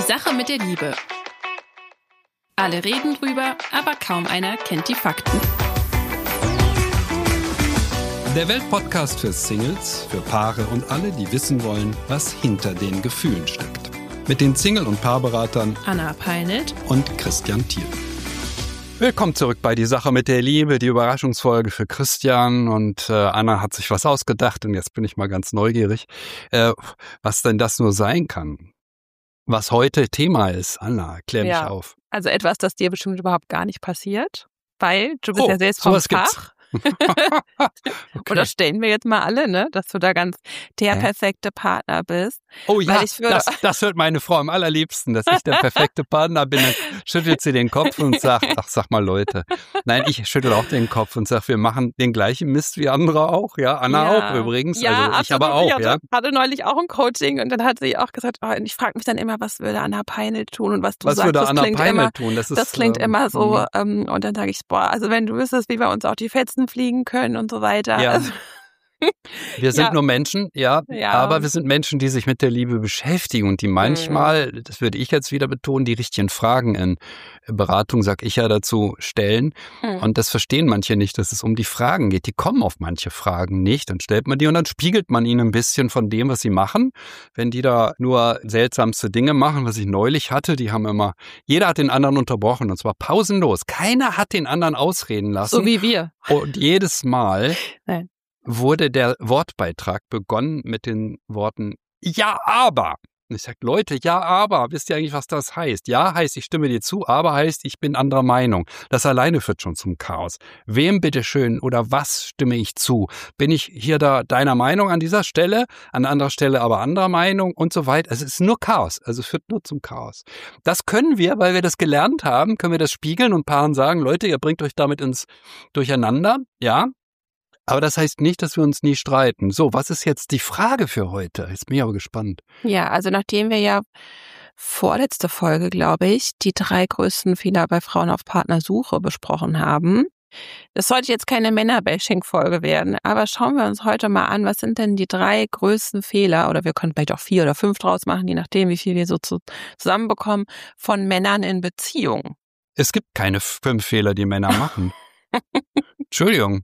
Sache mit der Liebe. Alle reden drüber, aber kaum einer kennt die Fakten. Der Weltpodcast für Singles, für Paare und alle, die wissen wollen, was hinter den Gefühlen steckt. Mit den Single- und Paarberatern Anna Peinelt und Christian Thiel. Willkommen zurück bei Die Sache mit der Liebe, die Überraschungsfolge für Christian. Und Anna hat sich was ausgedacht und jetzt bin ich mal ganz neugierig, was denn das nur sein kann. Was heute Thema ist. Anna, klär mich auf. Also etwas, das dir bestimmt überhaupt gar nicht passiert, weil du bist ja selbst vom Fach. Okay. Oder stellen wir jetzt mal alle, ne, dass du da ganz der perfekte Partner bist. Oh ja, Weil das hört meine Frau am allerliebsten, dass ich der perfekte Partner bin. Dann schüttelt sie den Kopf und sagt, ach, sag mal Leute. Nein, ich schüttel auch den Kopf und sag, wir machen den gleichen Mist wie andere auch. Ja, Anna auch übrigens. Ja, also ich absolut. aber auch. Ich hatte neulich auch ein Coaching und dann hat sie auch gesagt, und ich frage mich dann immer, was würde Anna Peinelt tun und was du sagst, würde das Anna klingt Peinelt immer, tun? das klingt immer so. Und dann sage ich, also wenn du wüsstest, wie bei uns auch die Fetzen fliegen können und so weiter. Ja. Also, wir sind nur Menschen, ja, aber wir sind Menschen, die sich mit der Liebe beschäftigen und die manchmal, das würde ich jetzt wieder betonen, die richtigen Fragen in Beratung, sag ich ja dazu, stellen. Und das verstehen manche nicht, dass es um die Fragen geht. Die kommen auf manche Fragen nicht. Dann stellt man die und dann spiegelt man ihnen ein bisschen von dem, was sie machen. Wenn die da nur seltsamste Dinge machen, was ich neulich hatte, die haben immer, jeder hat den anderen unterbrochen und zwar pausenlos. Keiner hat den anderen ausreden lassen. so wie wir. Und jedes Mal Nein. wurde der Wortbeitrag begonnen mit den Worten ja, aber. Und ich sage, Leute, ja, aber, wisst ihr eigentlich, was das heißt? Ja heißt, ich stimme dir zu, aber heißt, ich bin anderer Meinung. Das alleine führt schon zum Chaos. Wem bitteschön oder was stimme ich zu? Bin ich hier da deiner Meinung an dieser Stelle, an anderer Stelle aber anderer Meinung und so weiter? Es ist nur Chaos, also es führt nur zum Chaos. Das können wir, weil wir das gelernt haben, können wir das spiegeln und Paaren sagen, Leute, ihr bringt euch damit ins Durcheinander, ja? Aber das heißt nicht, dass wir uns nie streiten. So, was ist jetzt die Frage für heute? Jetzt bin ich aber gespannt. Ja, also nachdem wir ja vorletzte Folge, glaube ich, die 3 größten Fehler bei Frauen auf Partnersuche besprochen haben. Das sollte jetzt keine Männer-Bashing-Folge werden, aber schauen wir uns heute mal an, was sind denn die 3 größten Fehler, oder wir können vielleicht auch 4 oder 5 draus machen, je nachdem, wie viel wir so zusammenbekommen, von Männern in Beziehungen. Es gibt keine 5 Fehler, die Männer machen. Entschuldigung.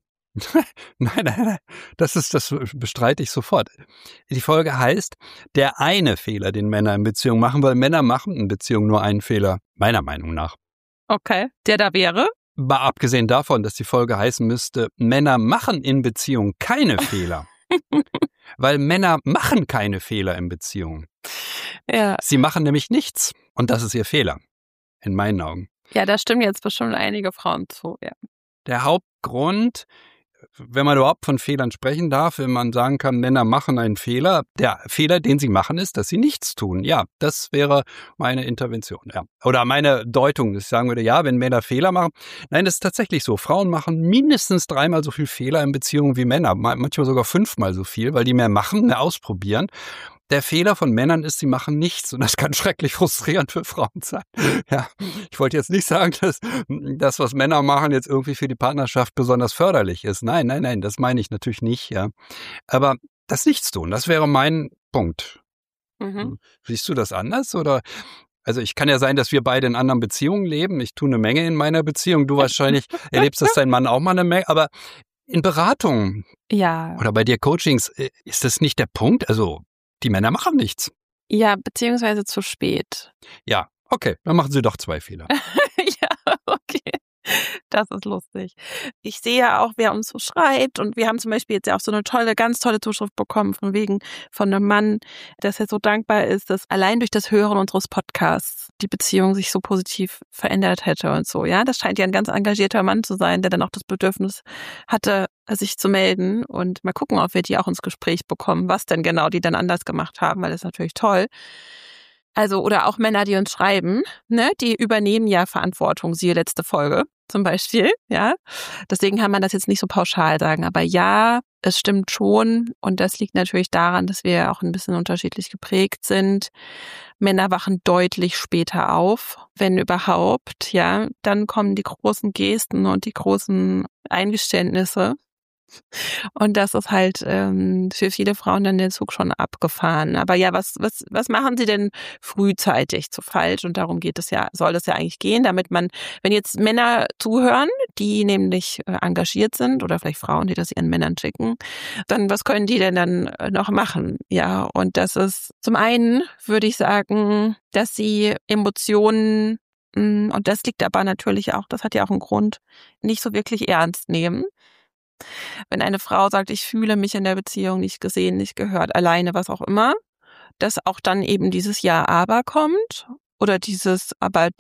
Nein, das bestreite ich sofort. Die Folge heißt, der eine Fehler, den Männer in Beziehung machen, weil Männer machen in Beziehung nur einen Fehler, meiner Meinung nach. Okay, der da wäre? Mal abgesehen davon, dass die Folge heißen müsste, Männer machen in Beziehung keine Fehler. Weil Männer machen keine Fehler in Beziehung. Ja. Sie machen nämlich nichts. Und das ist ihr Fehler. In meinen Augen. Ja, da stimmen jetzt bestimmt einige Frauen zu, ja. Der Hauptgrund, wenn man überhaupt von Fehlern sprechen darf, wenn man sagen kann, Männer machen einen Fehler, der Fehler, den sie machen, ist, dass sie nichts tun. Ja, das wäre meine Intervention. Ja. Oder meine Deutung, dass ich sagen würde, ja, wenn Männer Fehler machen. Nein, das ist tatsächlich so. Frauen machen mindestens 3-mal so viel Fehler in Beziehungen wie Männer. Manchmal sogar 5-mal so viel, weil die mehr machen, mehr ausprobieren. Der Fehler von Männern ist, sie machen nichts und das kann schrecklich frustrierend für Frauen sein. Ja, ich wollte jetzt nicht sagen, dass das, was Männer machen, jetzt irgendwie für die Partnerschaft besonders förderlich ist. Nein, das meine ich natürlich nicht. Ja, aber das Nichtstun, das wäre mein Punkt. Siehst du das anders oder? Also ich kann ja sein, dass wir beide in anderen Beziehungen leben. Ich tue eine Menge in meiner Beziehung. Du wahrscheinlich erlebst das dein Mann auch mal eine Menge, aber in Beratungen oder bei dir Coachings ist das nicht der Punkt? Also die Männer machen nichts. Ja, beziehungsweise zu spät. Ja, okay, dann machen sie doch 2 Fehler. Ja, okay. Das ist lustig. Ich sehe ja auch, wer uns so schreibt und wir haben zum Beispiel jetzt ja auch so eine ganz tolle Zuschrift bekommen von einem Mann, dass er so dankbar ist, dass allein durch das Hören unseres Podcasts die Beziehung sich so positiv verändert hätte und so. Ja, das scheint ja ein ganz engagierter Mann zu sein, der dann auch das Bedürfnis hatte, sich zu melden und mal gucken, ob wir die auch ins Gespräch bekommen, was denn genau die dann anders gemacht haben, weil das ist natürlich toll. Also, oder auch Männer, die uns schreiben, ne, die übernehmen ja Verantwortung, siehe letzte Folge zum Beispiel, ja. Deswegen kann man das jetzt nicht so pauschal sagen, aber ja, es stimmt schon und das liegt natürlich daran, dass wir auch ein bisschen unterschiedlich geprägt sind. Männer wachen deutlich später auf, wenn überhaupt, ja. Dann kommen die großen Gesten und die großen Eingeständnisse. Und das ist halt für viele Frauen dann der Zug schon abgefahren. Aber ja, was machen sie denn frühzeitig zu falsch? Und darum soll es ja eigentlich gehen, damit man, wenn jetzt Männer zuhören, die nämlich engagiert sind oder vielleicht Frauen, die das ihren Männern schicken, dann was können die denn dann noch machen? Ja, und das ist zum einen, würde ich sagen, dass sie Emotionen, und das liegt aber natürlich auch, das hat ja auch einen Grund, nicht so wirklich ernst nehmen. Wenn eine Frau sagt, ich fühle mich in der Beziehung nicht gesehen, nicht gehört, alleine, was auch immer, dass auch dann eben dieses Ja, aber kommt oder das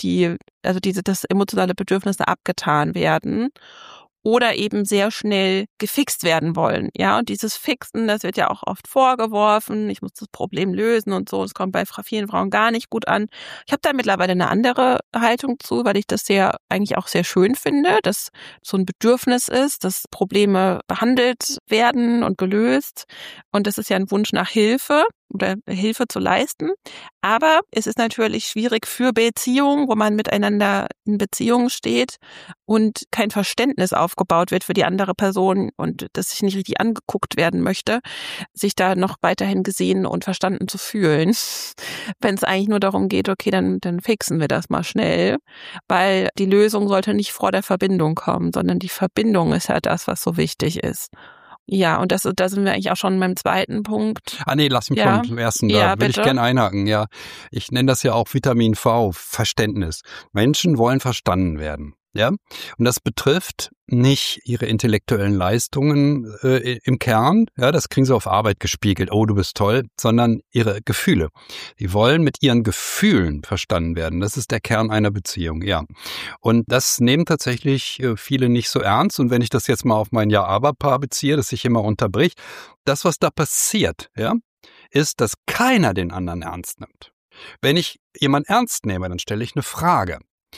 emotionale Bedürfnisse abgetan werden oder eben sehr schnell gefixt werden wollen. Ja, und dieses Fixen, das wird ja auch oft vorgeworfen, ich muss das Problem lösen und so. Es kommt bei vielen Frauen gar nicht gut an. Ich habe da mittlerweile eine andere Haltung zu, weil ich das eigentlich auch sehr schön finde, dass so ein Bedürfnis ist, dass Probleme behandelt werden und gelöst. Und das ist ja ein Wunsch nach Hilfe oder Hilfe zu leisten. Aber es ist natürlich schwierig für Beziehungen, wo man miteinander in Beziehung steht und kein Verständnis aufgebaut wird für die andere Person und dass sich nicht richtig angeguckt werden möchte, sich da noch weiterhin gesehen und verstanden zu fühlen. Wenn es eigentlich nur darum geht, okay, dann fixen wir das mal schnell, weil die Lösung sollte nicht vor der Verbindung kommen, sondern die Verbindung ist ja das, was so wichtig ist. Ja, und da sind wir eigentlich auch schon beim zweiten Punkt. Nee, lass mich schon zum ersten, da will ich gerne einhaken. Ja, ich nenne das ja auch Vitamin V, Verständnis. Menschen wollen verstanden werden. Ja, und das betrifft nicht ihre intellektuellen Leistungen im Kern, ja, das kriegen sie auf Arbeit gespiegelt, oh, du bist toll, sondern ihre Gefühle. Die wollen mit ihren Gefühlen verstanden werden. Das ist der Kern einer Beziehung, ja. Und das nehmen tatsächlich viele nicht so ernst. Und wenn ich das jetzt mal auf mein Ja-Aber-Paar beziehe, das sich immer unterbricht, das, was da passiert, ja, ist, dass keiner den anderen ernst nimmt. Wenn ich jemanden ernst nehme, dann stelle ich eine Frage,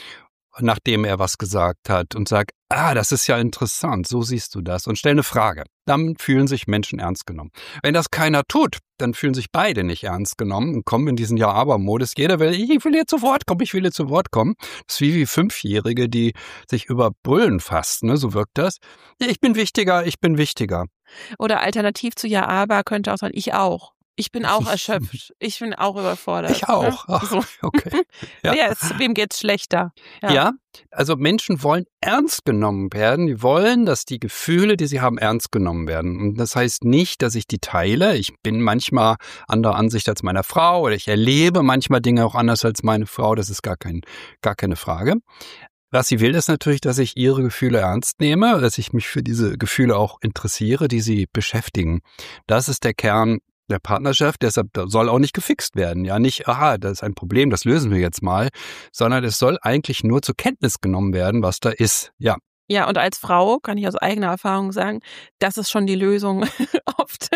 nachdem er was gesagt hat und sagt, das ist ja interessant, so siehst du das und stell eine Frage. Dann fühlen sich Menschen ernst genommen. Wenn das keiner tut, dann fühlen sich beide nicht ernst genommen und kommen in diesen Ja-Aber-Modus. Jeder will, ich will jetzt zu Wort kommen, ich will jetzt zu Wort kommen. Das ist wie Fünfjährige, die sich überbrüllen fast, ne? So wirkt das. Ich bin wichtiger, ich bin wichtiger. Oder alternativ zu Ja-Aber könnte auch sein, ich auch. Ich bin auch erschöpft. Ich bin auch überfordert. Ich auch. Ne? Ach, okay. Ja. Wem geht's schlechter? Ja, also Menschen wollen ernst genommen werden. Die wollen, dass die Gefühle, die sie haben, ernst genommen werden. Und das heißt nicht, dass ich die teile. Ich bin manchmal anderer Ansicht als meine Frau oder ich erlebe manchmal Dinge auch anders als meine Frau. Das ist gar keine Frage. Was sie will, ist natürlich, dass ich ihre Gefühle ernst nehme, dass ich mich für diese Gefühle auch interessiere, die sie beschäftigen. Das ist der Kern der Partnerschaft, deshalb soll auch nicht gefixt werden. Ja, nicht, das ist ein Problem, das lösen wir jetzt mal, sondern es soll eigentlich nur zur Kenntnis genommen werden, was da ist. Ja. Ja, und als Frau kann ich aus eigener Erfahrung sagen, das ist schon die Lösung oft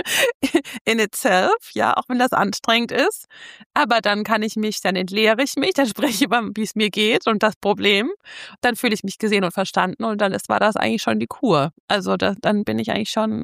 in itself, ja, auch wenn das anstrengend ist. Aber dann dann entleere ich mich, dann spreche ich über, wie es mir geht und das Problem. Dann fühle ich mich gesehen und verstanden und dann war das eigentlich schon die Kur. Also dann bin ich eigentlich schon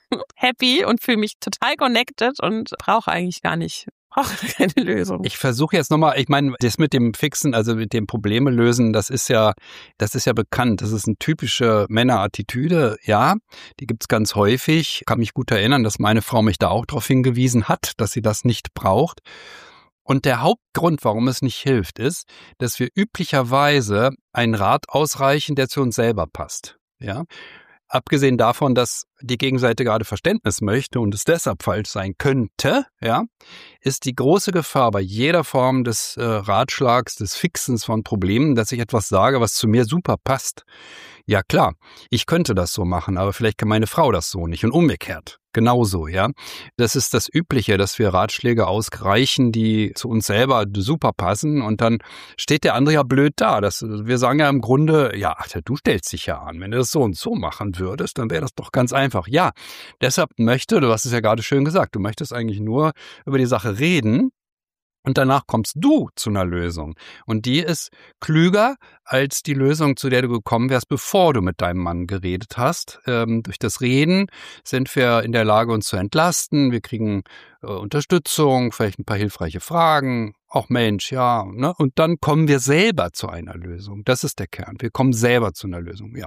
happy und fühle mich total connected und brauche eigentlich brauche keine Lösung. Ich versuche jetzt nochmal, ich meine, das mit dem Fixen, also mit dem Probleme lösen, das ist ja bekannt. Das ist eine typische Männerattitüde, ja, die gibt's ganz häufig. Ich kann mich gut erinnern, dass meine Frau mich da auch darauf hingewiesen hat, dass sie das nicht braucht. Und der Hauptgrund, warum es nicht hilft, ist, dass wir üblicherweise einen Rat ausreichen, der zu uns selber passt, ja. Abgesehen davon, dass die Gegenseite gerade Verständnis möchte und es deshalb falsch sein könnte, ja, ist die große Gefahr bei jeder Form des Ratschlags, des Fixens von Problemen, dass ich etwas sage, was zu mir super passt. Ja klar, ich könnte das so machen, aber vielleicht kann meine Frau das so nicht und umgekehrt. Genauso, ja. Das ist das Übliche, dass wir Ratschläge ausreichen, die zu uns selber super passen und dann steht der andere ja blöd da. Wir sagen ja im Grunde, ja, du stellst dich ja an. Wenn du das so und so machen würdest, dann wäre das doch ganz einfach. Ja, deshalb du hast es ja gerade schön gesagt, du möchtest eigentlich nur über die Sache reden. Und danach kommst du zu einer Lösung. Und die ist klüger als die Lösung, zu der du gekommen wärst, bevor du mit deinem Mann geredet hast. Durch das Reden sind wir in der Lage, uns zu entlasten. Wir kriegen Unterstützung, vielleicht ein paar hilfreiche Fragen. Auch Mensch, ja. Ne? Und dann kommen wir selber zu einer Lösung. Das ist der Kern. Wir kommen selber zu einer Lösung, ja.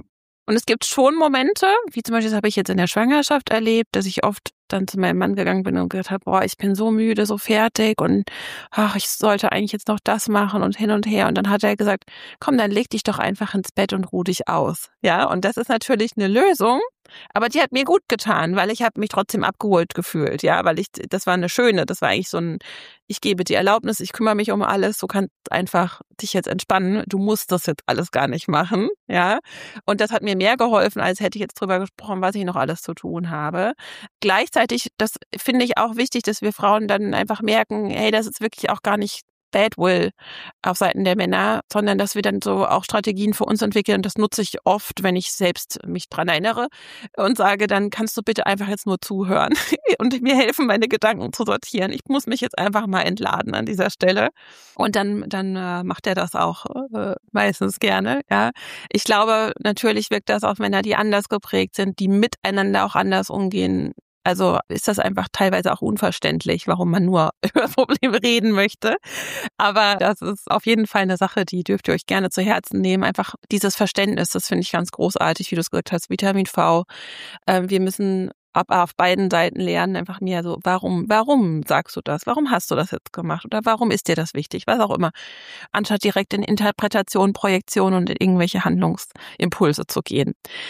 Und es gibt schon Momente, wie zum Beispiel, das habe ich jetzt in der Schwangerschaft erlebt, dass ich oft dann zu meinem Mann gegangen bin und gesagt habe, boah, ich bin so müde, so fertig und ich sollte eigentlich jetzt noch das machen und hin und her. Und dann hat er gesagt, komm, dann leg dich doch einfach ins Bett und ruh dich aus. Ja, und das ist natürlich eine Lösung, aber die hat mir gut getan, weil ich habe mich trotzdem abgeholt gefühlt. Ja, weil das war das war eigentlich so ein, ich gebe dir Erlaubnis, ich kümmere mich um alles, du kannst einfach dich jetzt entspannen, du musst das jetzt alles gar nicht machen. Ja, und das hat mir mehr geholfen, als hätte ich jetzt drüber gesprochen, was ich noch alles zu tun habe. Gleichzeitig, das finde ich auch wichtig, dass wir Frauen dann einfach merken, hey, das ist wirklich auch gar nicht Bad Will auf Seiten der Männer, sondern dass wir dann so auch Strategien für uns entwickeln. Und das nutze ich oft, wenn ich selbst mich dran erinnere und sage, dann kannst du bitte einfach jetzt nur zuhören und mir helfen, meine Gedanken zu sortieren. Ich muss mich jetzt einfach mal entladen an dieser Stelle. Und dann macht er das auch meistens gerne. Ja, ich glaube, natürlich wirkt das auf Männer, die anders geprägt sind, die miteinander auch anders umgehen. Also ist das einfach teilweise auch unverständlich, warum man nur über Probleme reden möchte. Aber das ist auf jeden Fall eine Sache, die dürft ihr euch gerne zu Herzen nehmen. Einfach dieses Verständnis, das finde ich ganz großartig, wie du es gesagt hast, Vitamin V. Wir müssen auf beiden Seiten lernen, einfach mehr so, warum sagst du das? Warum hast du das jetzt gemacht? Oder warum ist dir das wichtig? Was auch immer. Anstatt direkt in Interpretation, Projektion und in irgendwelche Handlungsimpulse zu gehen.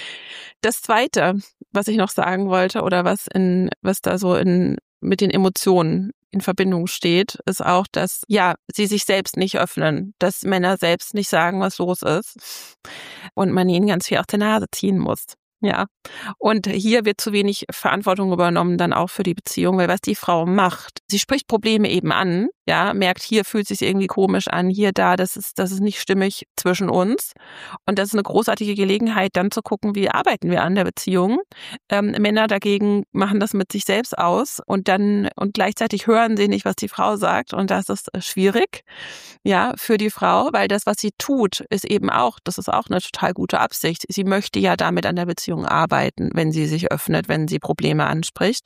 Das Zweite, was ich noch sagen wollte oder was da so mit den Emotionen in Verbindung steht, ist auch, dass sie sich selbst nicht öffnen, dass Männer selbst nicht sagen, was los ist und man ihnen ganz viel aus der Nase ziehen muss. Ja, und hier wird zu wenig Verantwortung übernommen dann auch für die Beziehung, weil was die Frau macht, sie spricht Probleme eben an, ja, merkt, hier fühlt es sich irgendwie komisch an, hier, da, das ist nicht stimmig zwischen uns. Und das ist eine großartige Gelegenheit, dann zu gucken, wie arbeiten wir an der Beziehung. Männer dagegen machen das mit sich selbst aus und gleichzeitig hören sie nicht, was die Frau sagt. Und das ist schwierig, ja, für die Frau, weil das, was sie tut, ist eben auch, das ist auch eine total gute Absicht. Sie möchte ja damit an der Beziehung arbeiten, wenn sie sich öffnet, wenn sie Probleme anspricht.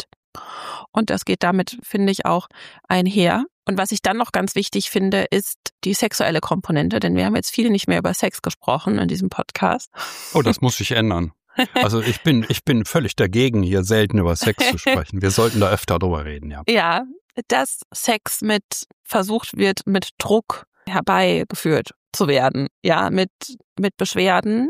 Und das geht damit, finde ich, auch einher. Und was ich dann noch ganz wichtig finde, ist die sexuelle Komponente, denn wir haben jetzt viele nicht mehr über Sex gesprochen in diesem Podcast. Oh, das muss sich ändern. Also ich bin völlig dagegen, hier selten über Sex zu sprechen. Wir sollten da öfter drüber reden, ja. Ja, dass Sex versucht wird, mit Druck herbeigeführt zu werden. Ja, mit Beschwerden,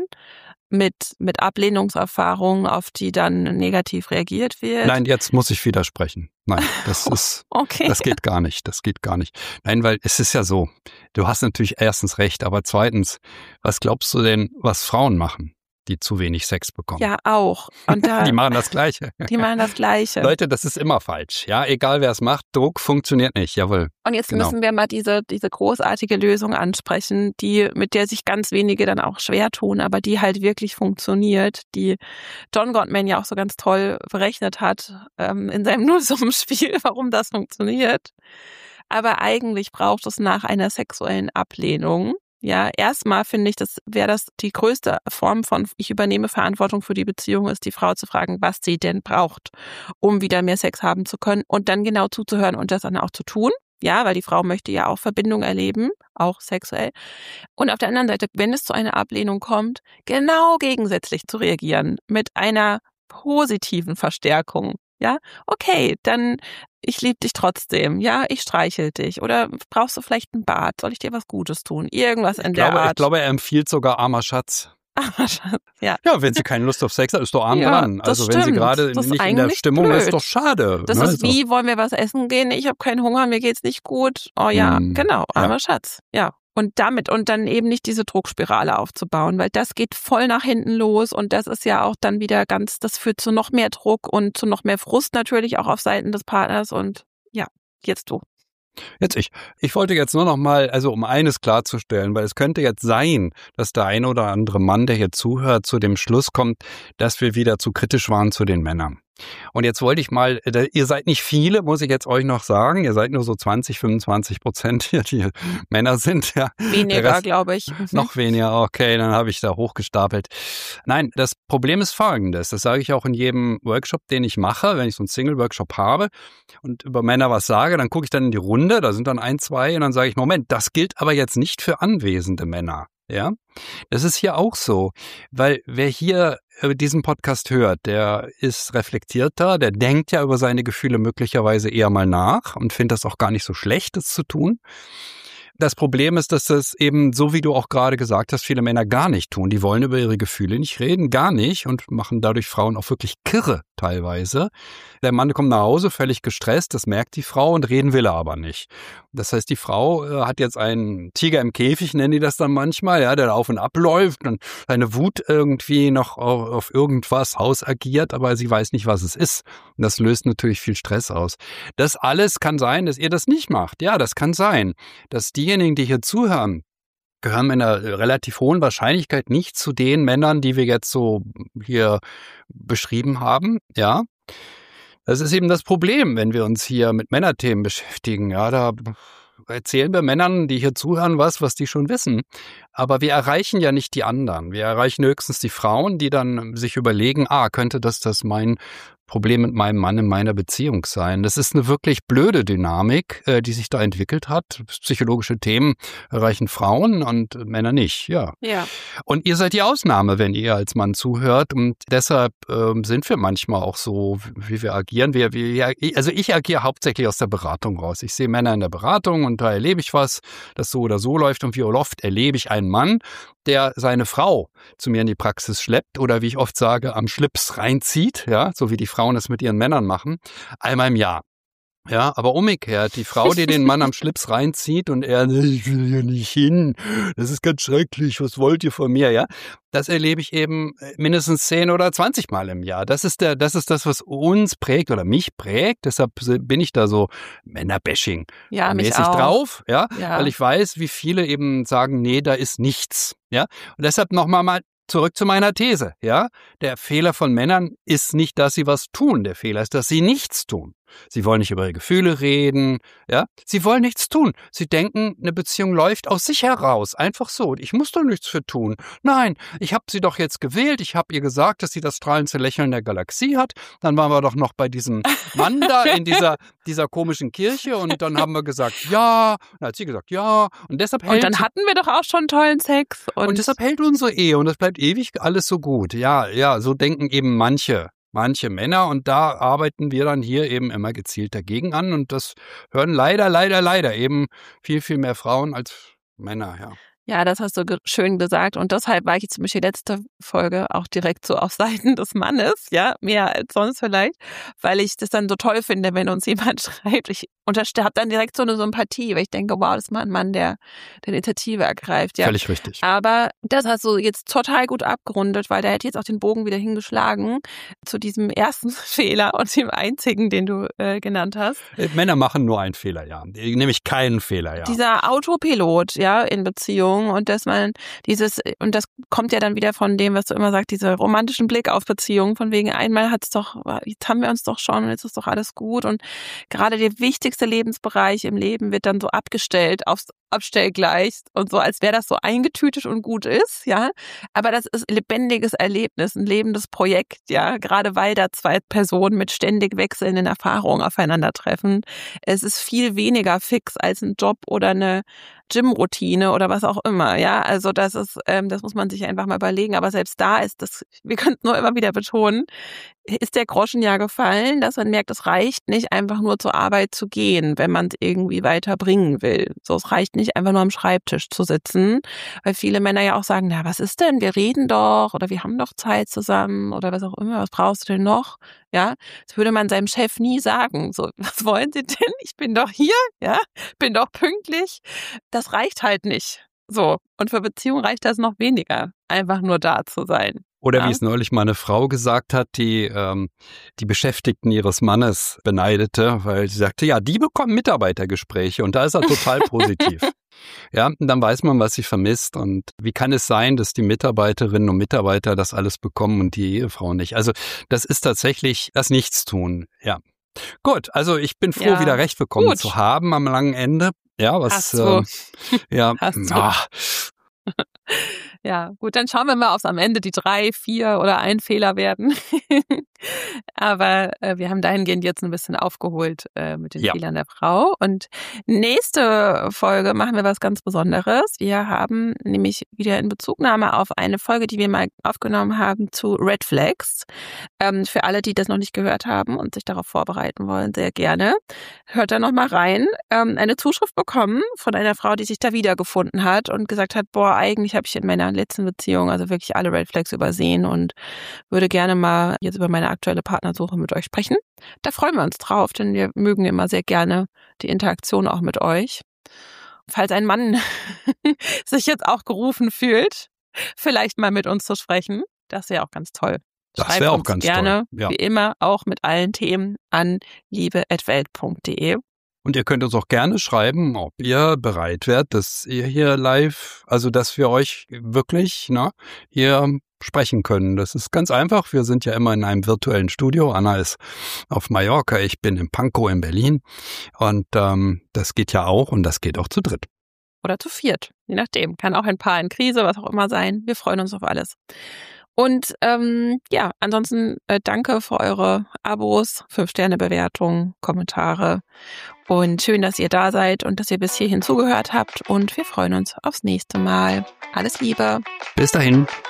mit Ablehnungserfahrungen, auf die dann negativ reagiert wird. Nein, jetzt muss ich widersprechen. Nein, okay. Das geht gar nicht. Das geht gar nicht. Nein, weil es ist ja so, du hast natürlich erstens recht, aber zweitens, was glaubst du denn, was Frauen machen, die zu wenig Sex bekommen? Ja, auch. Und die machen das Gleiche. Die machen das Gleiche. Leute, das ist immer falsch. Ja, egal wer es macht, Druck funktioniert nicht. Jawohl. Und jetzt müssen wir mal diese großartige Lösung ansprechen, mit der sich ganz wenige dann auch schwer tun, aber die halt wirklich funktioniert, die John Gottman ja auch so ganz toll berechnet hat in seinem Nullsummenspiel, warum das funktioniert. Aber eigentlich braucht es nach einer sexuellen Ablehnung, ja, erstmal finde ich, wäre das die größte Form von ich übernehme Verantwortung für die Beziehung, ist die Frau zu fragen, was sie denn braucht, um wieder mehr Sex haben zu können und dann genau zuzuhören und das dann auch zu tun. Ja, weil die Frau möchte ja auch Verbindung erleben, auch sexuell. Und auf der anderen Seite, wenn es zu einer Ablehnung kommt, genau gegensätzlich zu reagieren mit einer positiven Verstärkung. Ja, okay, dann ich liebe dich trotzdem. Ja, ich streichel dich. Oder brauchst du vielleicht ein Bad? Soll ich dir was Gutes tun? Irgendwas in der Art. Ich glaube, er empfiehlt sogar armer Schatz. Armer Schatz, ja. Ja, wenn sie keine Lust auf Sex hat, ist doch arm dran. Also stimmt. Wenn sie gerade nicht in der Stimmung ist, ist doch schade. Das ist wie, wollen wir was essen gehen? Ich habe keinen Hunger, mir geht's nicht gut. Oh ja, genau, armer Schatz. Ja. Und dann eben nicht diese Druckspirale aufzubauen, weil das geht voll nach hinten los und das ist ja auch dann wieder das führt zu noch mehr Druck und zu noch mehr Frust natürlich auch auf Seiten des Partners und ja, jetzt du. Jetzt ich. Ich wollte jetzt nur noch mal, also um eines klarzustellen, weil es könnte jetzt sein, dass der eine oder andere Mann, der hier zuhört, zu dem Schluss kommt, dass wir wieder zu kritisch waren zu den Männern. Und jetzt wollte ich mal, ihr seid nicht viele, muss ich jetzt euch noch sagen. Ihr seid nur so 20-25% hier, die Männer sind. Ja. Weniger, glaube ich. Noch weniger, okay, dann habe ich da hochgestapelt. Nein, das Problem ist folgendes. Das sage ich auch in jedem Workshop, den ich mache, wenn ich so einen Single-Workshop habe und über Männer was sage, dann gucke ich dann in die Runde, da sind dann 1, 2 und dann sage ich, Moment, das gilt aber jetzt nicht für anwesende Männer. Ja, das ist hier auch so, weil wer hier diesen Podcast hört, der ist reflektierter, der denkt ja über seine Gefühle möglicherweise eher mal nach und findet das auch gar nicht so schlecht, das zu tun. Das Problem ist, dass das eben, so wie du auch gerade gesagt hast, viele Männer gar nicht tun. Die wollen über ihre Gefühle nicht reden, gar nicht, und machen dadurch Frauen auch wirklich kirre teilweise. Der Mann kommt nach Hause völlig gestresst, das merkt die Frau, und reden will er aber nicht. Das heißt, die Frau hat jetzt einen Tiger im Käfig, nennen die das dann manchmal, ja, der auf und ab läuft und seine Wut irgendwie noch auf irgendwas ausagiert, aber sie weiß nicht, was es ist. Und das löst natürlich viel Stress aus. Das alles kann sein, dass ihr das nicht macht. Ja, das kann sein, dass diejenigen, die hier zuhören, gehören mit einer relativ hohen Wahrscheinlichkeit nicht zu den Männern, die wir jetzt so hier beschrieben haben, ja. Das ist eben das Problem, wenn wir uns hier mit Männerthemen beschäftigen. Ja, da erzählen wir Männern, die hier zuhören, was die schon wissen. Aber wir erreichen ja nicht die anderen. Wir erreichen höchstens die Frauen, die dann sich überlegen, könnte das mein Problem mit meinem Mann in meiner Beziehung sein. Das ist eine wirklich blöde Dynamik, die sich da entwickelt hat. Psychologische Themen erreichen Frauen und Männer nicht, ja. Und ihr seid die Ausnahme, wenn ihr als Mann zuhört. Und deshalb sind wir manchmal auch so, wie wir agieren. Also ich agiere hauptsächlich aus der Beratung raus. Ich sehe Männer in der Beratung und da erlebe ich was, das so oder so läuft. Und wie oft erlebe ich einen Mann, der seine Frau zu mir in die Praxis schleppt oder, wie ich oft sage, am Schlips reinzieht, ja, so wie die Frauen es mit ihren Männern machen, einmal im Jahr. Ja, aber umgekehrt, die Frau, die den Mann am Schlips reinzieht und er, ich will hier nicht hin, das ist ganz schrecklich, was wollt ihr von mir, ja? Das erlebe ich eben mindestens 10 oder 20 Mal im Jahr. Das ist das, was uns prägt oder mich prägt. Deshalb bin ich da so Männerbashing mäßig drauf, ja, weil ich weiß, wie viele eben sagen, nee, da ist nichts, ja. Und deshalb nochmal zurück zu meiner These, ja. Der Fehler von Männern ist nicht, dass sie was tun. Der Fehler ist, dass sie nichts tun. Sie wollen nicht über ihre Gefühle reden, ja. Sie wollen nichts tun. Sie denken, eine Beziehung läuft aus sich heraus. Einfach so. Ich muss doch nichts für tun. Nein, ich habe sie doch jetzt gewählt. Ich habe ihr gesagt, dass sie das strahlendste Lächeln der Galaxie hat. Dann waren wir doch noch bei diesem Mann da in dieser komischen Kirche und dann haben wir gesagt, ja. Und dann hat sie gesagt, ja. Und deshalb dann hatten wir doch auch schon tollen Sex. Und deshalb hält unsere Ehe und das bleibt ewig alles so gut. Ja, so denken eben manche Männer, und da arbeiten wir dann hier eben immer gezielt dagegen an, und das hören leider eben viel, viel mehr Frauen als Männer, ja. Ja, das hast du schön gesagt, und deshalb war ich jetzt zum Beispiel letzte Folge auch direkt so auf Seiten des Mannes, ja, mehr als sonst vielleicht, weil ich das dann so toll finde, wenn uns jemand schreibt. Ich habe dann direkt so eine Sympathie, weil ich denke, wow, das ist mal ein Mann, der Initiative ergreift. Ja. Völlig richtig. Aber das hast du jetzt total gut abgerundet, weil da hätte jetzt auch den Bogen wieder hingeschlagen zu diesem ersten Fehler und dem einzigen, den du genannt hast. Männer machen nur einen Fehler, ja. Nämlich keinen Fehler, ja. Dieser Autopilot, ja, in Beziehungen, und dass man und das kommt ja dann wieder von dem, was du immer sagst, dieser romantischen Blick auf Beziehungen, von wegen einmal jetzt haben wir uns doch schon und jetzt ist doch alles gut, und gerade der wichtigste Lebensbereich im Leben wird dann so abgestellt aufs Abstellgleis und so, als wäre das so eingetütet und gut ist, ja. Aber das ist ein lebendiges Erlebnis, ein lebendes Projekt, ja. Gerade weil da zwei Personen mit ständig wechselnden Erfahrungen aufeinandertreffen. Es ist viel weniger fix als ein Job oder eine Gym-Routine oder was auch immer, ja. Also das muss man sich einfach mal überlegen. Aber selbst da ist das, wir können es nur immer wieder betonen, ist der Groschen ja gefallen, dass man merkt, es reicht nicht, einfach nur zur Arbeit zu gehen, wenn man es irgendwie weiterbringen will. So, es reicht nicht, einfach nur am Schreibtisch zu sitzen, weil viele Männer ja auch sagen, na, was ist denn, wir reden doch oder wir haben doch Zeit zusammen oder was auch immer, was brauchst du denn noch? Ja, das würde man seinem Chef nie sagen. So, was wollen Sie denn? Ich bin doch hier, ja, bin doch pünktlich. Das reicht halt nicht. So, und für Beziehungen reicht das noch weniger, einfach nur da zu sein. Oder wie es neulich mal eine Frau gesagt hat, die die Beschäftigten ihres Mannes beneidete, weil sie sagte, ja, die bekommen Mitarbeitergespräche und da ist er total positiv. Ja, und dann weiß man, was sie vermisst, und wie kann es sein, dass die Mitarbeiterinnen und Mitarbeiter das alles bekommen und die Ehefrau nicht. Also das ist tatsächlich das Nichtstun, ja. Gut, also ich bin froh, wieder recht bekommen zu haben am langen Ende. Ja, was, Hast du. ja, Hast du. Ja, gut, dann schauen wir mal, ob es am Ende die 3, 4 oder 1 Fehler werden. Aber wir haben dahingehend jetzt ein bisschen aufgeholt mit den Fehlern der Frau. Und nächste Folge machen wir was ganz Besonderes. Wir haben nämlich wieder in Bezugnahme auf eine Folge, die wir mal aufgenommen haben zu Red Flags. Für alle, die das noch nicht gehört haben und sich darauf vorbereiten wollen, sehr gerne. Hört da noch mal rein. Eine Zuschrift bekommen von einer Frau, die sich da wiedergefunden hat und gesagt hat, boah, eigentlich habe ich in meiner letzten Beziehung also wirklich alle Red Flags übersehen und würde gerne mal jetzt über meine aktuelle Partnersuche mit euch sprechen. Da freuen wir uns drauf, denn wir mögen immer sehr gerne die Interaktion auch mit euch. Falls ein Mann sich jetzt auch gerufen fühlt, vielleicht mal mit uns zu sprechen, das wäre auch ganz toll. Das wäre auch ganz gerne, toll. Ja. Wie immer, auch mit allen Themen an liebe@welt.de. Und ihr könnt uns auch gerne schreiben, ob ihr bereit wärt, dass ihr hier live, also dass wir euch wirklich hier sprechen können. Das ist ganz einfach. Wir sind ja immer in einem virtuellen Studio. Anna ist auf Mallorca, ich bin in Pankow in Berlin. Und das geht ja auch und das geht auch zu dritt. Oder zu viert, je nachdem. Kann auch ein Paar in Krise, was auch immer sein. Wir freuen uns auf alles. Und ansonsten danke für eure Abos, 5-Sterne-Bewertungen, Kommentare und schön, dass ihr da seid und dass ihr bis hierhin zugehört habt und wir freuen uns aufs nächste Mal. Alles Liebe. Bis dahin.